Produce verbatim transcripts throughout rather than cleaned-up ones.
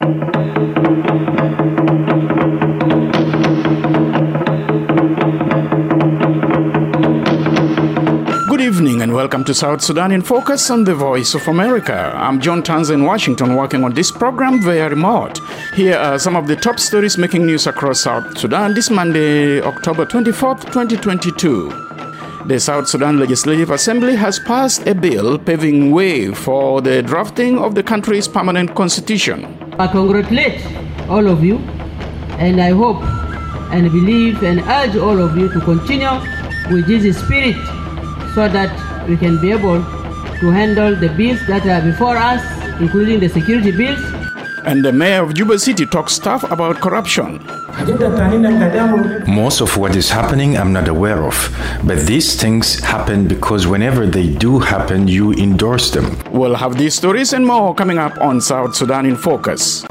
Good evening and welcome to South Sudan in Focus on the Voice of America. I'm John Tanza in Washington, working on this program via remote. Here are some of the top stories making news across South Sudan this Monday, October twenty-fourth, twenty twenty-two. The South Sudan Legislative Assembly has passed a bill paving way for the drafting of the country's permanent constitution. I congratulate all of you, and I hope and believe and urge all of you to continue with this spirit so that we can be able to handle the bills that are before us, including the security bills. And the mayor of Juba City talks tough about corruption. Most of what is happening I'm not aware of, but these things happen because whenever they do happen, you endorse them. We'll have these stories and more coming up on South Sudan in Focus.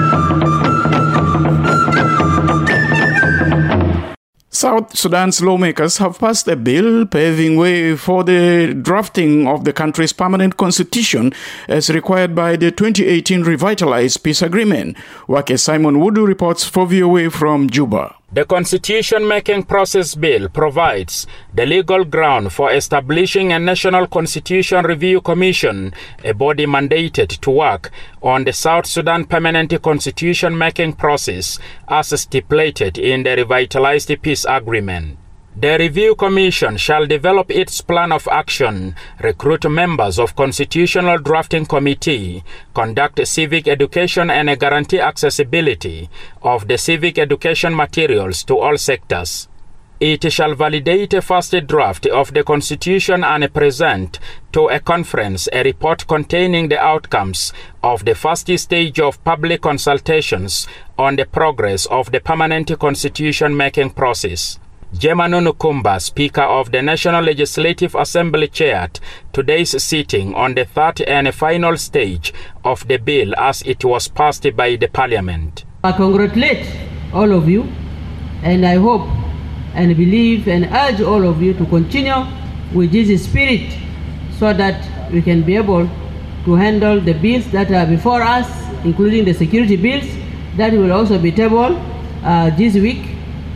South Sudan's lawmakers have passed a bill paving way for the drafting of the country's permanent constitution as required by the twenty eighteen revitalized peace agreement. Wake Simon Wudu reports for V O A from Juba. The Constitution-Making Process Bill provides the legal ground for establishing a National Constitution Review Commission, a body mandated to work on the South Sudan permanent constitution-making process as stipulated in the revitalized peace agreement. The Review Commission shall develop its plan of action, recruit members of Constitutional Drafting Committee, conduct civic education and guarantee accessibility of the civic education materials to all sectors. It shall validate a first draft of the Constitution and present to a conference a report containing the outcomes of the first stage of public consultations on the progress of the permanent constitution-making process. Jemanu Nukumba, Speaker of the National Legislative Assembly, chaired today's sitting on the third and final stage of the bill as it was passed by the Parliament. I congratulate all of you, and I hope and believe and urge all of you to continue with this spirit so that we can be able to handle the bills that are before us, including the security bills that will also be tabled uh, this week,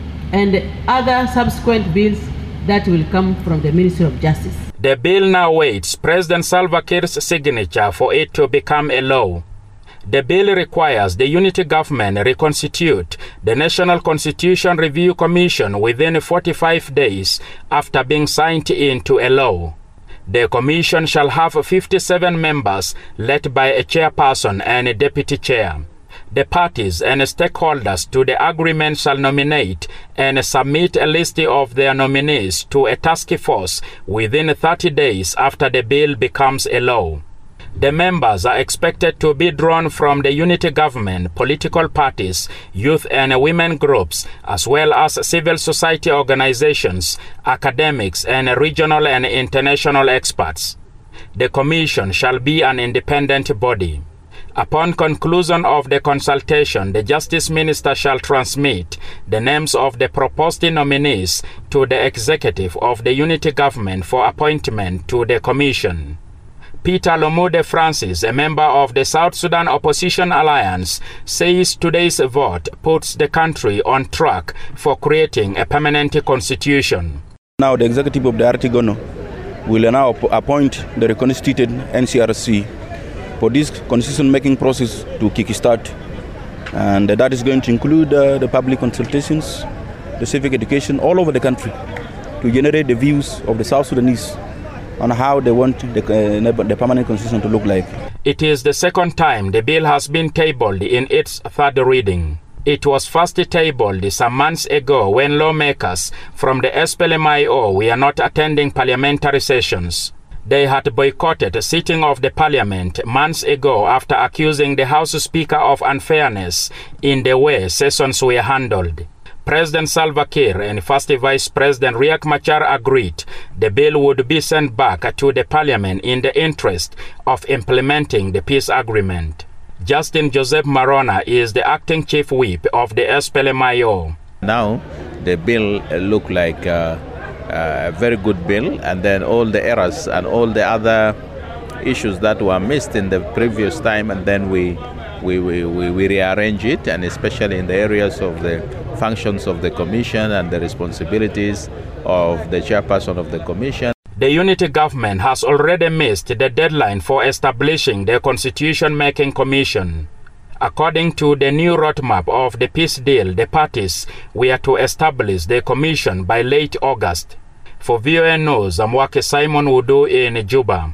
and other subsequent bills that will come from the Ministry of Justice. The bill now waits President Salva Kiir's signature for it to become a law. The bill requires the unity government reconstitute the National Constitution Review Commission within forty-five days after being signed into a law. The commission shall have fifty-seven members led by a chairperson and a deputy chair. The parties and stakeholders to the agreement shall nominate and submit a list of their nominees to a task force within thirty days after the bill becomes a law. The members are expected to be drawn from the unity government, political parties, youth and women groups, as well as civil society organizations, academics, and regional and international experts. The commission shall be an independent body. Upon conclusion of the consultation, the Justice Minister shall transmit the names of the proposed nominees to the executive of the unity government for appointment to the commission. Peter Lomude Francis, a member of the South Sudan Opposition Alliance, says today's vote puts the country on track for creating a permanent constitution. Now the executive of the Artigono will now appoint the reconstituted N C R C for this constitution-making process to kickstart, and that is going to include uh, the public consultations, the civic education all over the country to generate the views of the South Sudanese on how they want the, uh, the permanent constitution to look like. It is the second time the bill has been tabled in its third reading. It was first tabled some months ago when lawmakers from the S P L M I O were not attending parliamentary sessions. They had boycotted a sitting of the parliament months ago after accusing the House Speaker of unfairness in the way sessions were handled. President Salva Kiir and First Vice President Riek Machar agreed the bill would be sent back to the parliament in the interest of implementing the peace agreement. Justin Joseph Marona is the acting chief whip of the S P L M I O. Now the bill uh, look like uh, a very good bill, and then all the errors and all the other issues that were missed in the previous time, and then we we, we, we, we rearrange it, and especially in the areas of the functions of the commission and the responsibilities of the chairperson of the commission. The unity government has already missed the deadline for establishing the Constitution-Making Commission. According to the new roadmap of the peace deal, the parties were to establish the commission by late August. For V O A News, I'm Wake Simon Wudu in Juba.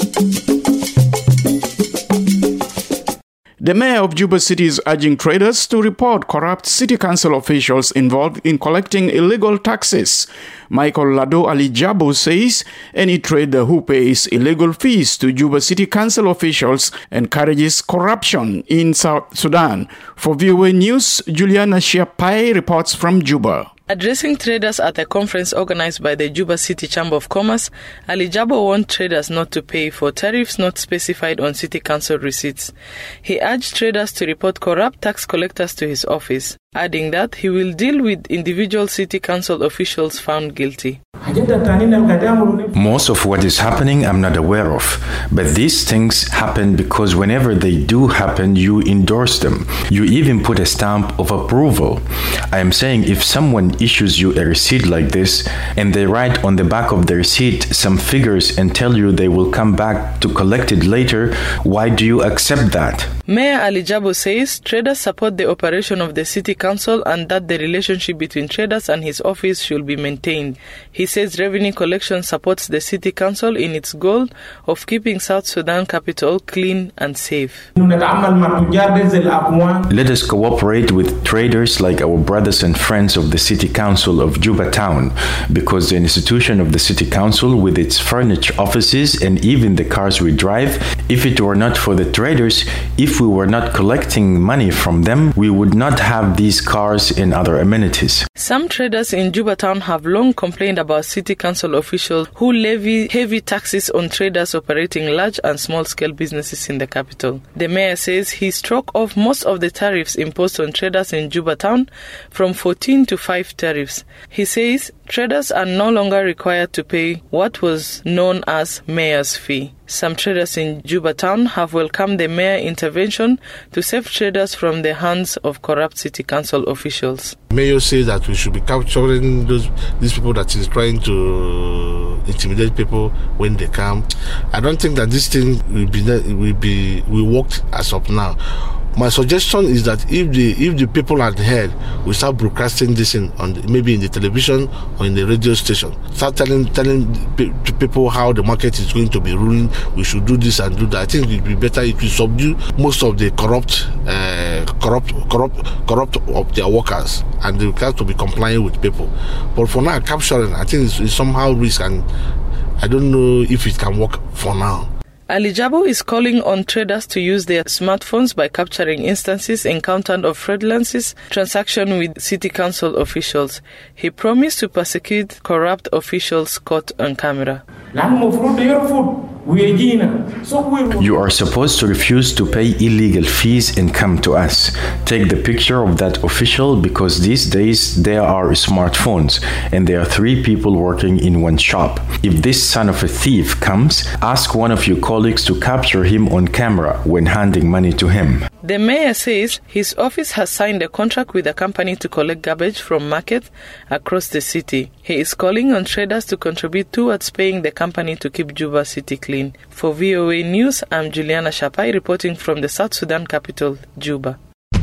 The mayor of Juba City is urging traders to report corrupt city council officials involved in collecting illegal taxes. Michael Lado Ali Jabo says any trader who pays illegal fees to Juba City Council officials encourages corruption in South Sudan. For V O A News, Juliana Shiapai reports from Juba. Addressing traders at a conference organized by the Juba City Chamber of Commerce, Ali Jabo warned traders not to pay for tariffs not specified on City Council receipts. He urged traders to report corrupt tax collectors to his office, adding that he will deal with individual City Council officials found guilty. Most of what is happening I'm not aware of, but these things happen because whenever they do happen, you endorse them. You even put a stamp of approval. I am saying if someone issues you a receipt like this and they write on the back of the receipt some figures and tell you they will come back to collect it later, why do you accept that? Mayor Ali Jabo says traders support the operation of the City Council and that the relationship between traders and his office should be maintained. He says revenue collection supports the City Council in its goal of keeping South Sudan capital clean and safe. Let us cooperate with traders like our brothers and friends of the City Council of Juba Town, because the institution of the City Council with its furnished offices and even the cars we drive, if it were not for the traders, if we were not collecting money from them, we would not have these cars and other amenities. Some traders in Juba Town have long complained about City Council officials who levy heavy taxes on traders operating large and small-scale businesses in the capital. The mayor says he struck off most of the tariffs imposed on traders in Juba Town from fourteen to five tariffs. He says traders are no longer required to pay what was known as mayor's fee. Some traders in Juba Town have welcomed the mayor intervention to save traders from the hands of corrupt City Council officials. Mayor says that we should be capturing those these people that is trying to intimidate people when they come. I don't think that this thing will be will be will work as of now. My suggestion is that if the if the people at the head will start broadcasting this in on the, maybe in the television or in the radio station, start telling telling to people how the market is going to be ruling, we should do this and do that. I think it would be better if we subdue most of the corrupt, uh, corrupt, corrupt, corrupt of their workers, and they have to be compliant with people. But for now, capturing, I think it's, it's somehow risk, and I don't know if it can work for now. Ali Jabo is calling on traders to use their smartphones by capturing instances encountered of fraudulences transaction with City Council officials. He promised to prosecute corrupt officials caught on camera. You are supposed to refuse to pay illegal fees and come to us. Take the picture of that official, because these days there are smartphones and there are three people working in one shop. If this son of a thief comes, ask one of your colleagues to capture him on camera when handing money to him. The mayor says his office has signed a contract with a company to collect garbage from markets across the city. He is calling on traders to contribute towards paying the company to keep Juba City clean. For V O A News, I'm Juliana Shapai reporting from the South Sudan capital, Juba.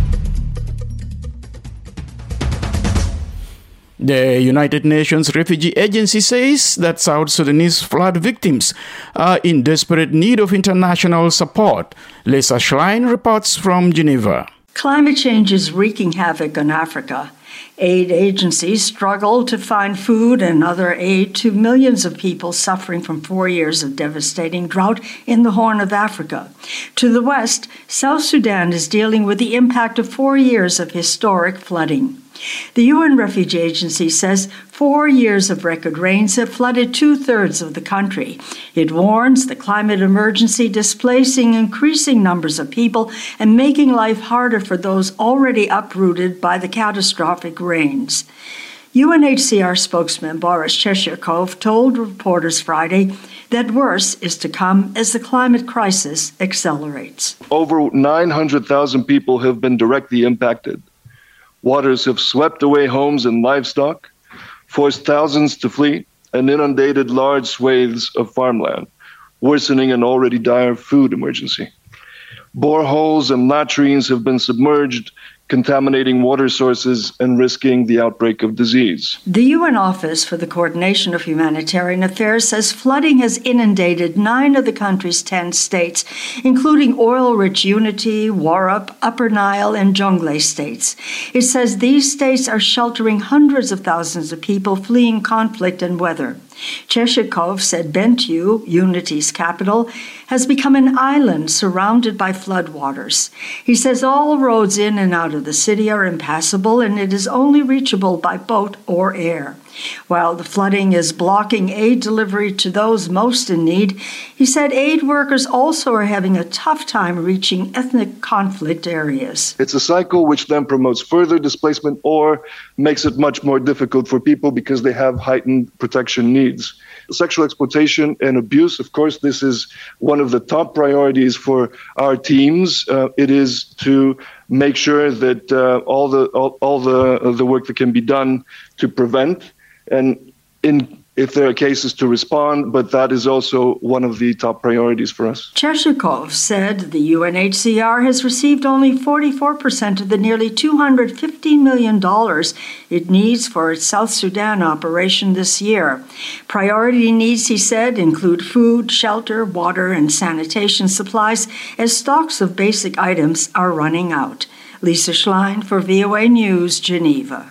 The United Nations Refugee Agency says that South Sudanese flood victims are in desperate need of international support. Lisa Schlein reports from Geneva. Climate change is wreaking havoc on Africa. Aid agencies struggle to find food and other aid to millions of people suffering from four years of devastating drought in the Horn of Africa. To the west, South Sudan is dealing with the impact of four years of historic flooding. The U N Refugee Agency says four years of record rains have flooded two-thirds of the country. It warns the climate emergency displacing increasing numbers of people and making life harder for those already uprooted by the catastrophic rains. U N H C R spokesman Boris Cheshirkov told reporters Friday that worse is to come as the climate crisis accelerates. Over nine hundred thousand people have been directly impacted. Waters have swept away homes and livestock, forced thousands to flee, and inundated large swathes of farmland, worsening an already dire food emergency. Boreholes and latrines have been submerged, contaminating water sources and risking the outbreak of disease. The U N Office for the Coordination of Humanitarian Affairs says flooding has inundated nine of the country's ten states, including oil-rich Unity, Warrap, Upper Nile, and Jonglei states. It says these states are sheltering hundreds of thousands of people fleeing conflict and weather. Cheshikov said Bentiu, Unity's capital, has become an island surrounded by floodwaters. He says all roads in and out of the city are impassable and it is only reachable by boat or air. While the flooding is blocking aid delivery to those most in need, he said aid workers also are having a tough time reaching ethnic conflict areas. It's a cycle which then promotes further displacement or makes it much more difficult for people because they have heightened protection needs. Sexual exploitation and abuse, of course, this is one of the top priorities for our teams. Uh, it is to make sure that uh, all the all, all the uh, the work that can be done to prevent, and in if there are cases to respond, but that is also one of the top priorities for us. Cheshikov said the U N H C R has received only forty-four percent of the nearly two hundred fifty million dollars it needs for its South Sudan operation this year. Priority needs, he said, include food, shelter, water, and sanitation supplies as stocks of basic items are running out. Lisa Schlein for V O A News, Geneva.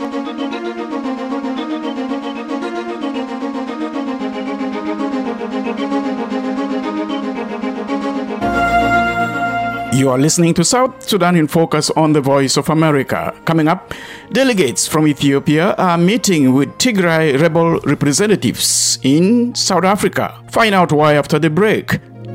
You are listening to South Sudan in Focus on the Voice of America. Coming up, delegates from Ethiopia are meeting with Tigray rebel representatives in South Africa. Find out why after the break.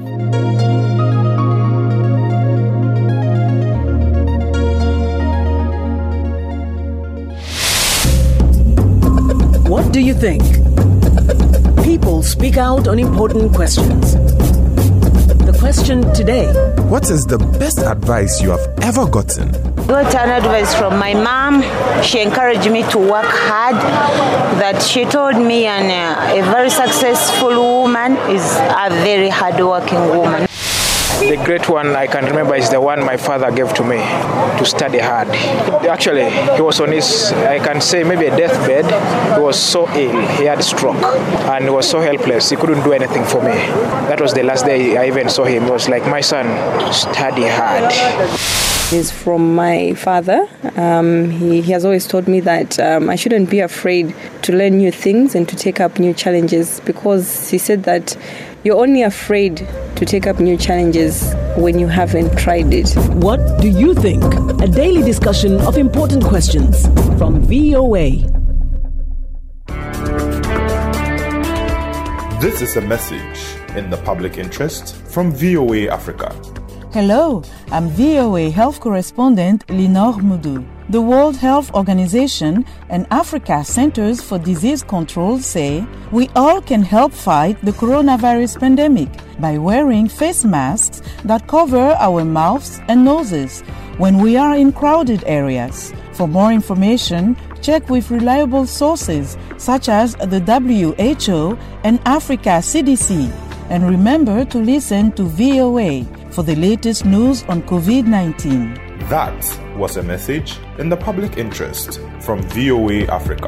What do you think? People speak out on important questions. The question today: what is the best advice you have ever gotten? Got an advice from my mom. She encouraged me to work hard. That she told me an, uh, a very successful woman is a very hard-working woman. The great one I can remember is the one my father gave to me, to study hard. Actually, he was on his, I can say, maybe a deathbed. He was so ill. He had stroke and he was so helpless. He couldn't do anything for me. That was the last day I even saw him. He was like, my son, study hard. Is from my father. Um, he, he has always told me that um, I shouldn't be afraid to learn new things and to take up new challenges, because he said that you're only afraid to take up new challenges when you haven't tried it. What do you think? A daily discussion of important questions from V O A. This is a message in the public interest from V O A Africa. Hello, I'm V O A Health Correspondent Linor Moudou. The World Health Organization and Africa Centers for Disease Control say we all can help fight the coronavirus pandemic by wearing face masks that cover our mouths and noses when we are in crowded areas. For more information, check with reliable sources such as the W H O and Africa C D C. And remember to listen to V O A for the latest news on covid nineteen. That was a message in the public interest from V O A Africa.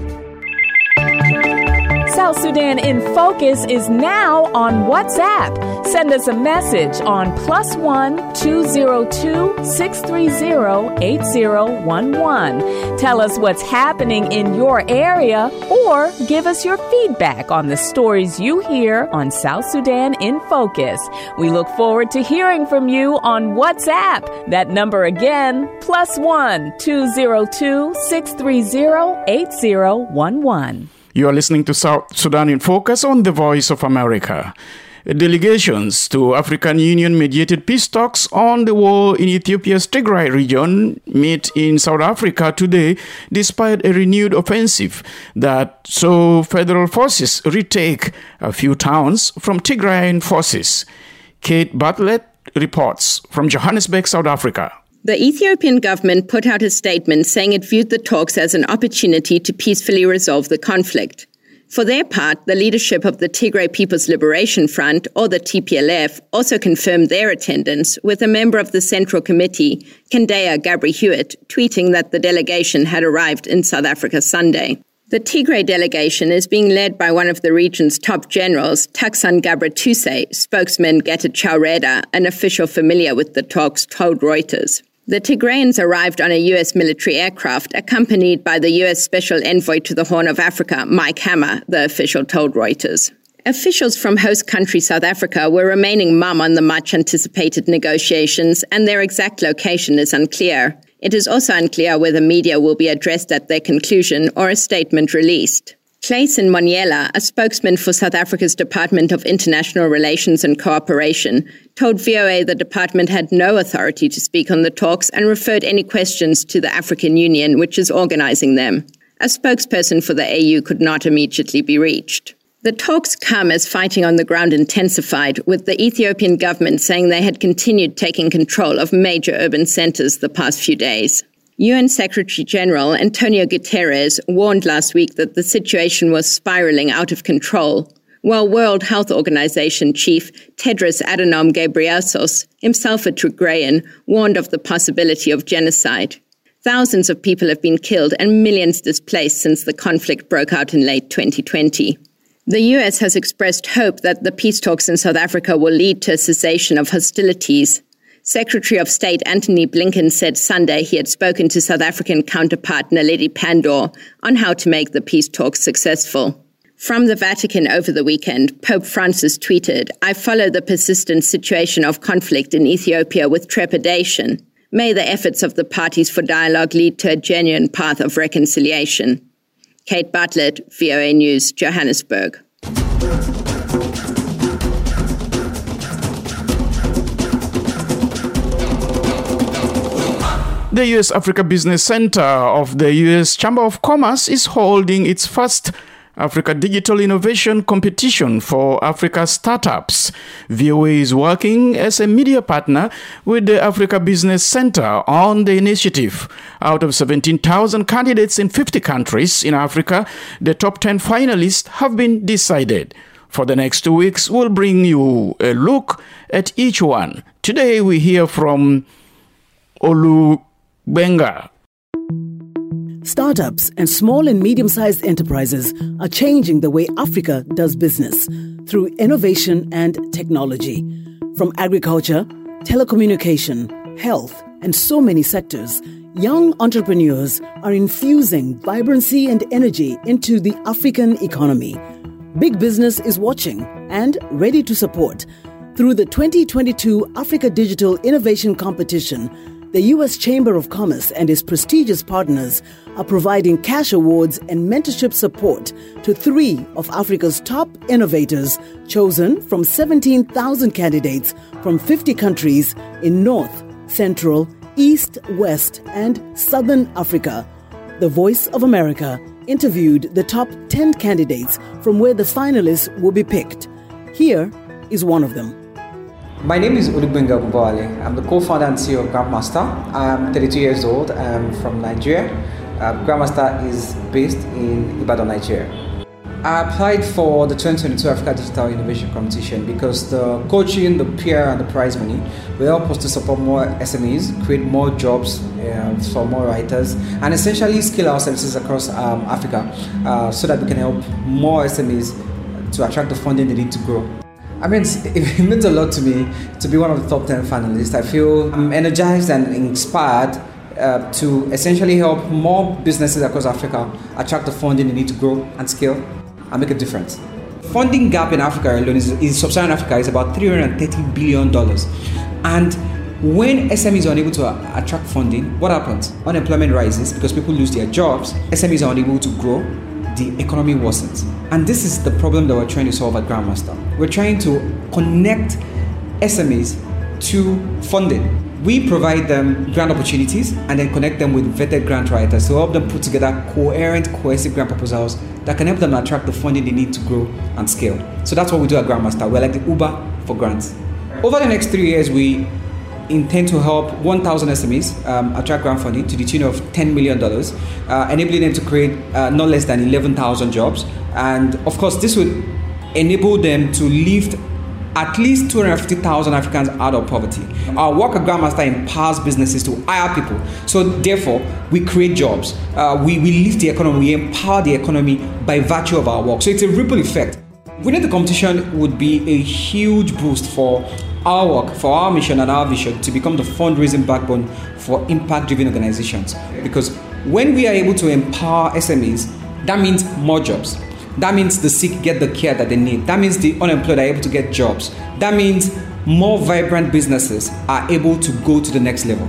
South Sudan in Focus is now on WhatsApp. Send us a message on plus one two zero two six three zero eight zero one one. Tell us what's happening in your area or give us your feedback on the stories you hear on South Sudan in Focus. We look forward to hearing from you on WhatsApp. That number again, plus one two zero two six three zero eight zero one one. You are listening to South Sudan in Focus on the Voice of America. Delegations to African Union-mediated peace talks on the war in Ethiopia's Tigray region meet in South Africa today, despite a renewed offensive that saw federal forces retake a few towns from Tigrayan forces. Kate Bartlett reports from Johannesburg, South Africa. The Ethiopian government put out a statement saying it viewed the talks as an opportunity to peacefully resolve the conflict. For their part, the leadership of the Tigray People's Liberation Front, or the T P L F, also confirmed their attendance, with a member of the Central Committee, Kendeya Gabri-Hewitt, tweeting that the delegation had arrived in South Africa Sunday. The Tigray delegation is being led by one of the region's top generals, Taksan Gabretuse. Spokesman Getachew Reda, an official familiar with the talks, told Reuters. The Tigrayans arrived on a U S military aircraft, accompanied by the U S Special Envoy to the Horn of Africa, Mike Hammer, the official told Reuters. Officials from host country South Africa were remaining mum on the much-anticipated negotiations, and their exact location is unclear. It is also unclear whether media will be addressed at their conclusion or a statement released. Clayson Moniela, a spokesman for South Africa's Department of International Relations and Cooperation, told V O A the department had no authority to speak on the talks and referred any questions to the African Union, which is organizing them. A spokesperson for the A U could not immediately be reached. The talks come as fighting on the ground intensified, with the Ethiopian government saying they had continued taking control of major urban centers the past few days. U N Secretary-General Antonio Guterres warned last week that the situation was spiraling out of control, while World Health Organization chief Tedros Adhanom Ghebreyesus, himself a Tigrayan, warned of the possibility of genocide. Thousands of people have been killed and millions displaced since the conflict broke out in late twenty twenty. The U S has expressed hope that the peace talks in South Africa will lead to a cessation of hostilities. Secretary of State Antony Blinken said Sunday he had spoken to South African counterpart Naledi Pandor on how to make the peace talks successful. From the Vatican over the weekend, Pope Francis tweeted, "I follow the persistent situation of conflict in Ethiopia with trepidation. May the efforts of the parties for dialogue lead to a genuine path of reconciliation." Kate Bartlett, V O A News, Johannesburg. The U S Africa Business Center of the U S Chamber of Commerce is holding its first Africa Digital Innovation Competition for Africa startups. V O A is working as a media partner with the Africa Business Center on the initiative. Out of seventeen thousand candidates in fifty countries in Africa, the top ten finalists have been decided. For the next two weeks, we'll bring you a look at each one. Today, we hear from Olu Benga. Startups and small and medium-sized enterprises are changing the way Africa does business through innovation and technology. From agriculture, telecommunication, health, and so many sectors, young entrepreneurs are infusing vibrancy and energy into the African economy. Big business is watching and ready to support. Through the twenty twenty-two Africa Digital Innovation Competition, the U S Chamber of Commerce and its prestigious partners are providing cash awards and mentorship support to three of Africa's top innovators, chosen from seventeen thousand candidates from fifty countries in North, Central, East, West, and Southern Africa. The Voice of America interviewed the top ten candidates from where the finalists will be picked. Here is one of them. My name is Olubenga Bubale. I'm the co-founder and C E O of Grandmaster. I'm thirty-two years old. I'm from Nigeria. Uh, Grandmaster is based in Ibadan, Nigeria. I applied for the twenty twenty-two Africa Digital Innovation Competition because the coaching, the peer, and the prize money will help us to support more S M Es, create more jobs uh, for more writers, and essentially scale our services across um, Africa uh, so that we can help more S M Es to attract the funding they need to grow. I mean, it means a lot to me to be one of the top ten finalists. I feel I'm energized and inspired uh, to essentially help more businesses across Africa attract the funding they need to grow and scale and make a difference. Funding gap in Africa alone is, in sub-Saharan Africa is about three hundred thirty billion dollars. And when S M Es are unable to attract funding, what happens? Unemployment rises because people lose their jobs. S M Es are unable to grow. the economy worsens. And this is the problem that we're trying to solve at Grandmaster. We're trying to connect S M Es to funding. We provide them grant opportunities and then connect them with vetted grant writers to help them put together coherent, cohesive grant proposals that can help them attract the funding they need to grow and scale. So that's what we do at Grandmaster. We're like the Uber for grants. Over the next three years, we intend to help one thousand S M Es um, attract grant funding to the tune of ten million dollars, uh, enabling them to create uh, not less than eleven thousand jobs. And of course, this would enable them to lift at least two hundred fifty thousand Africans out of poverty. Our work at Grandmaster empowers businesses to hire people. So therefore, we create jobs. Uh, we, we lift the economy, we empower the economy by virtue of our work. So it's a ripple effect. Winning the competition would be a huge boost for our work, for our mission and our vision to become the fundraising backbone for impact-driven organizations. Because when we are able to empower S M Es, that means more jobs. That means the sick get the care that they need. That means the unemployed are able to get jobs. That means more vibrant businesses are able to go to the next level.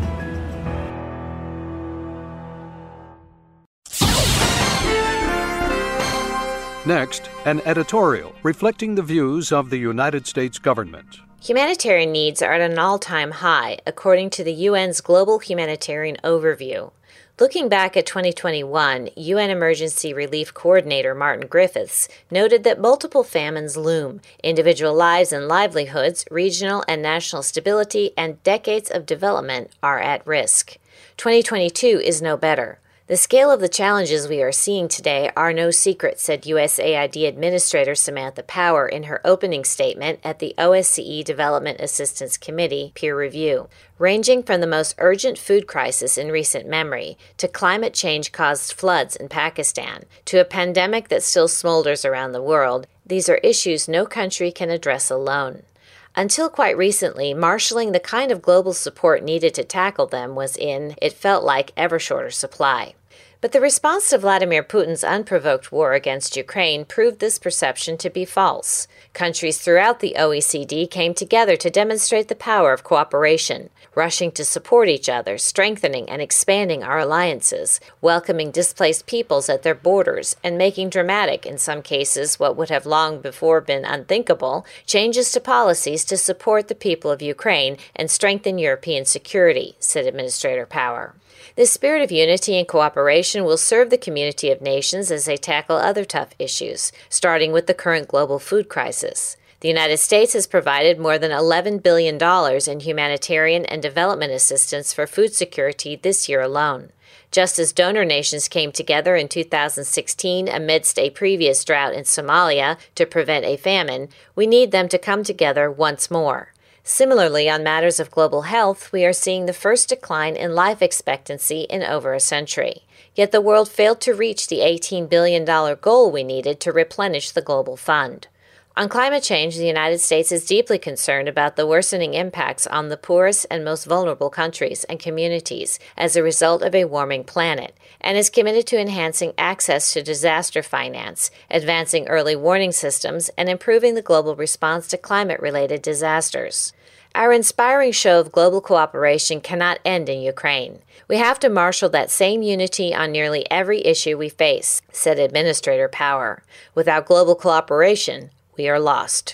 Next, an editorial reflecting the views of the United States government. Humanitarian needs are at an all-time high, according to the U N's Global Humanitarian Overview. Looking back at twenty twenty-one, U N Emergency Relief Coordinator Martin Griffiths noted that multiple famines loom, individual lives and livelihoods, regional and national stability, and decades of development are at risk. twenty twenty-two is no better. The scale of the challenges we are seeing today are no secret, said U S A I D Administrator Samantha Power in her opening statement at the O S C E Development Assistance Committee peer review. Ranging from the most urgent food crisis in recent memory to climate change-caused floods in Pakistan to a pandemic that still smolders around the world, these are issues no country can address alone. Until quite recently, marshalling the kind of global support needed to tackle them was in, it felt like, ever shorter supply. But the response to Vladimir Putin's unprovoked war against Ukraine proved this perception to be false. Countries throughout the O E C D came together to demonstrate the power of cooperation, rushing to support each other, strengthening and expanding our alliances, welcoming displaced peoples at their borders, and making dramatic, in some cases what would have long before been unthinkable, changes to policies to support the people of Ukraine and strengthen European security, said Administrator Power. This spirit of unity and cooperation will serve the community of nations as they tackle other tough issues, starting with the current global food crisis. The United States has provided more than eleven billion dollars in humanitarian and development assistance for food security this year alone. Just as donor nations came together in two thousand sixteen amidst a previous drought in Somalia to prevent a famine, we need them to come together once more. Similarly, on matters of global health, we are seeing the first decline in life expectancy in over a century. Yet the world failed to reach the eighteen billion dollars goal we needed to replenish the global fund. On climate change, the United States is deeply concerned about the worsening impacts on the poorest and most vulnerable countries and communities as a result of a warming planet, and is committed to enhancing access to disaster finance, advancing early warning systems, and improving the global response to climate-related disasters. Our inspiring show of global cooperation cannot end in Ukraine. We have to marshal that same unity on nearly every issue we face, said Administrator Power. Without global cooperation, we are lost.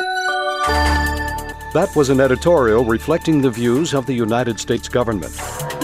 That was an editorial reflecting the views of the United States government.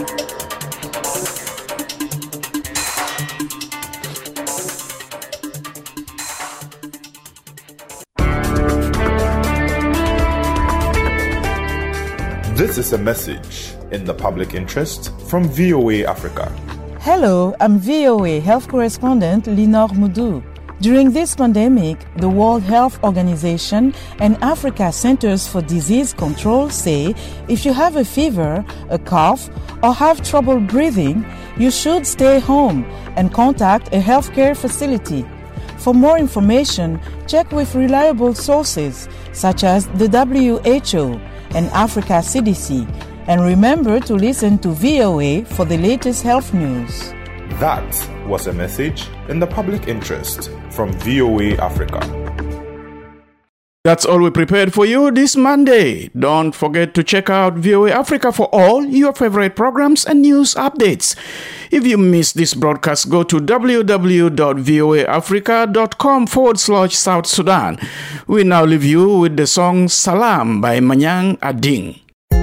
This is a message in the public interest from V O A Africa. Hello, I'm V O A health correspondent Linor Moudou. During this pandemic, the World Health Organization and Africa Centers for Disease Control say if you have a fever, a cough, or have trouble breathing, you should stay home and contact a healthcare facility. For more information, check with reliable sources such as the W H O and Africa C D C, and remember to listen to V O A for the latest health news. That was a message in the public interest from V O A Africa. That's all we prepared for you this Monday. Don't forget to check out V O A Africa for all your favorite programs and news updates. If you missed this broadcast, go to www.voaafrica.com forward slash South Sudan. We now leave you with the song Salam by Manyang Ading.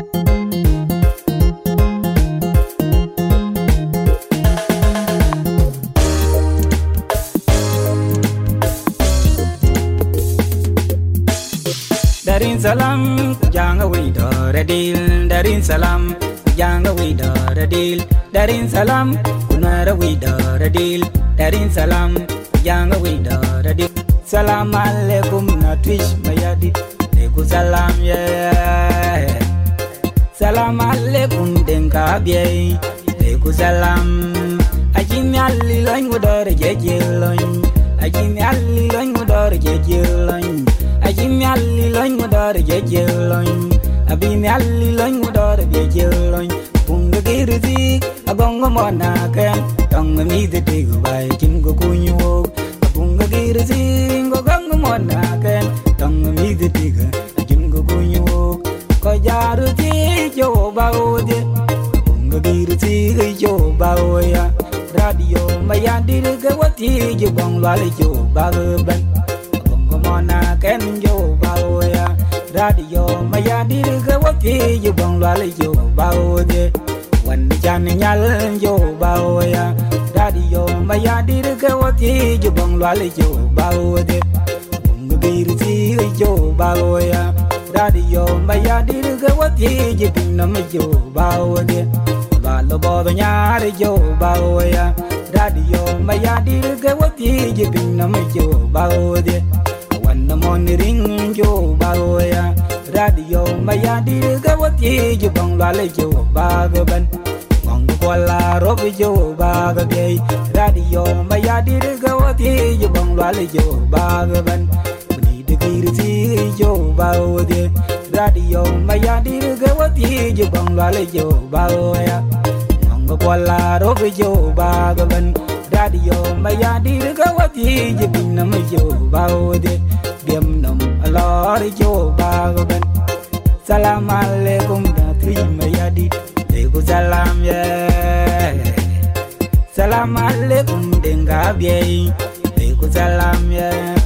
Darin salam janga we dore deal Darin salam janga we dore deal Darin salam kunara we dore deal Darin salam janga we dore deal Salam alaikum na twish mayadi Leku salam yeah Salam alaikum denka biye Leku salam Ajimi alli loin udore jeje loin Ajimi alli loin udore jeje loin Ajimi alli loin udore jeje loin Abimi alli loin udore jeje loin Punga girzi agongo mona ken Tonga mi de digu bai jingo kunyu Punga girzi ngogongo mona ken Tonga mi de digu jingo kunyu Ko jaru ti jo baode Punga girzi jo baoya Radio mayandi ga wati jo bong lale jo baoban Mona ken jo baoya Radio mayadi ga wati jo bong lale jo baode Wan chan nyal jo baoya Radio mayadi ga wati jo bong lale jo baode Ngir si jo baoya Radio mayadi ga wati jo pinam jo baode Balo bodo nyare jo baoya Radio mayadi ga wati jo pinam jo baode Wanna monitoring jo baoya Radio mayadi ga wati jo bong lale jo bagaban Ngong kwala rob jo bagabe Radio mayadi ga wati jo bong lale jo bagaban Bni de girti jo baode Radio mayadi ga wati jo bong lale jo baoya Ngong kwala rob jo bagaban Radio mayadi ga wati jo binam jo baode Biam nam alor jo bagaban Salam alaikum da tri mayadi Lego salam yeah Salam alaikum denga biye Lego salam yeah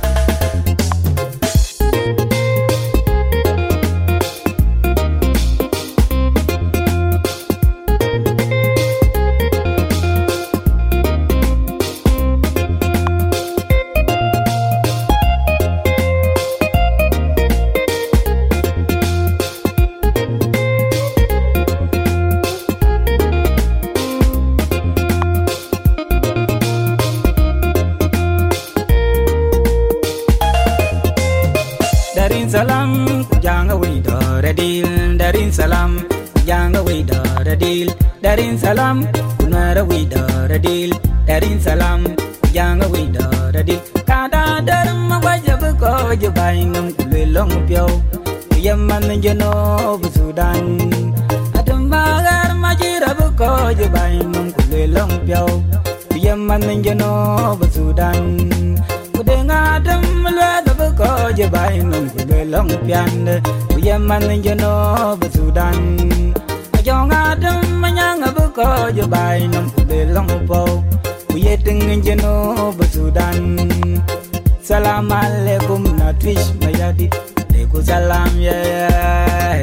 Salam janga we dore deal Darin salam janga we dore deal Darin salam kunara we dore deal Darin salam janga we dore deal Kada darma wajab ko jabainum kulelong pyo Yaman jeno Sudan Adam bagar majira ko jabainum kulelong pyo Yaman jeno Sudan Kudenga dam lwa ko je bai nong kule long pian uye man jeno Sudan ajong adam manyang abu ko je bai nong kule long po uye ting jeno Sudan Salam alaikum na twish mayadi leku salam yeah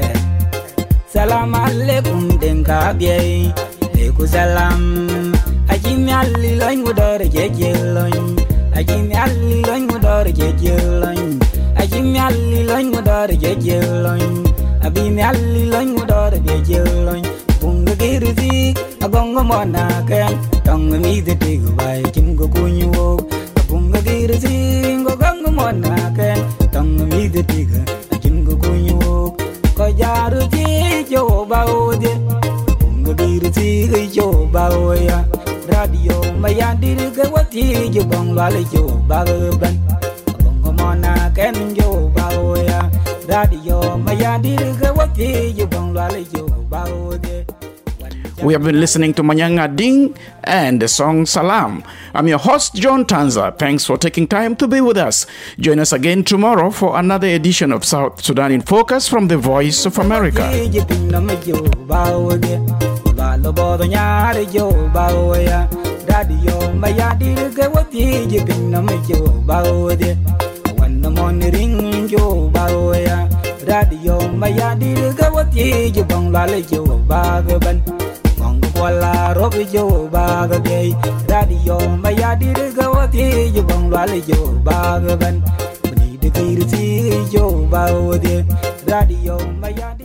Salam alaikum denka biye leku salam ajimi alli loin udore jeje loin Ajimi alli loin udore jeje loin Ajimi alli loin udore jeje loin Abimi alli loin udore jeje loin Punga girzi agongo mona ken Tonga mi de digu bai jingo kunyu Punga girzi ngogongo mona ken Tonga mi de digu jingo kunyu Ko jaru ti jo baode Punga girzi jo baoya Radio mayandi ga wati jo bong lale jo bagaban Bongo mona ken jo baoya Radio mayandi ga wati jo bong lale jo baode We have been listening to Manyanga Ding and the song Salam. I'm your host, John Tanza. Thanks for taking time to be with us. Join us again tomorrow for another edition of South Sudan in Focus from the Voice of America. Radio Mayadi Gawati Jabang Lale Jo Bagaban Mongwala Robi Jo Bagabay Radio Mayadi Gawati Jabang Lale Jo Bagaban Need the Kirti Jo Bawde Radio Mayadi